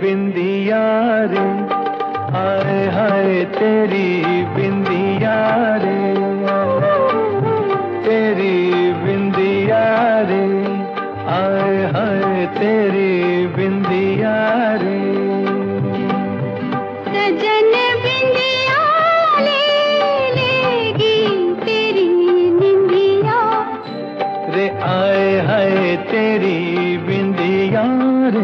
बिंदिया रे, हाय हाय तेरी बिंदिया रे, तेरी बिंदिया रे, हाय हाय तेरी बिंदिया रे। सजन बिंदिया ले लेगी तेरी निंदिया रे, आए हाय तेरी बिंदिया रे।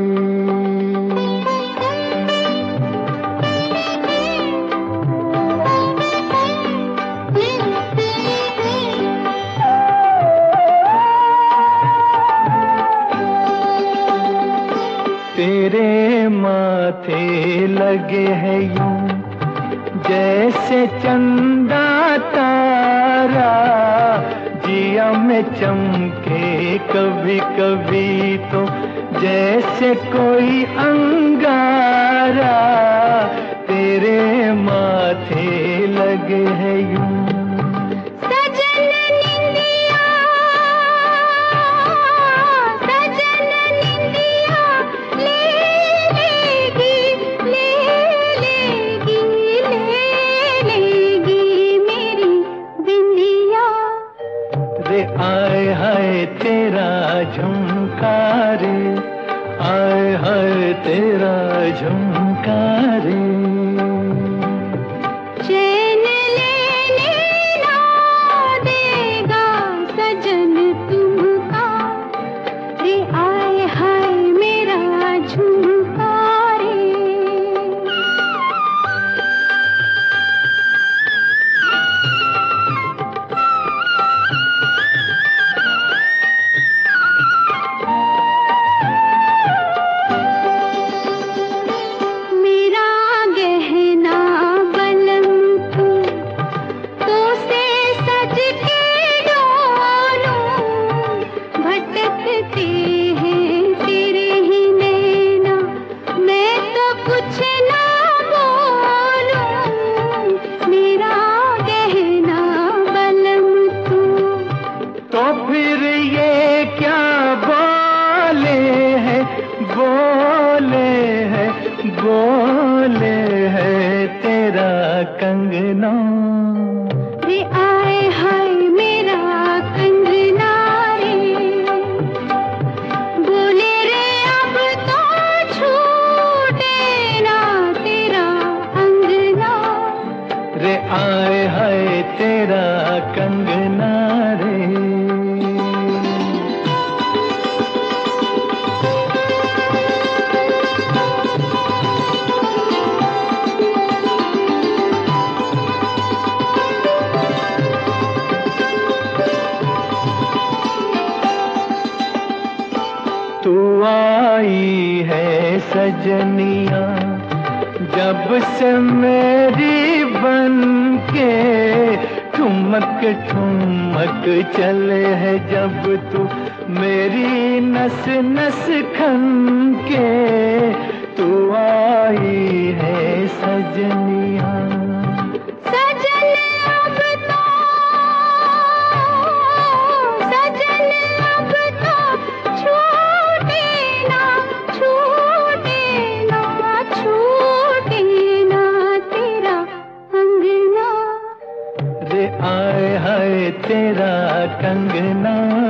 तेरे माथे लगे हैं यूं जैसे चंदा तारा, जिया में चमके कभी कभी तो जैसे कोई अंगारा। तेरे माथे लगे हैं यूं आए हाय तेरा झुमका रे, आए हाय तेरा झुमका रे। चैन लेने ना देगा सजन तुमका रे, आए हाय मेरा झुमका रे। तो फिर ये क्या बोले हैं, बोले हैं, बोले हैं तेरा कंगना रे, आए हाय मेरा कंगना रे। बोले रे अब तो छूटे ना तेरा अंगना रे, आए हाय तेरा कंगना रे। तू आई है सजनिया जब से मेरी बन के, ठुमक ठुमक चले है जब तू मेरी नस नस खन के। तू आई है सजनिया, आए हाय तेरा कंगना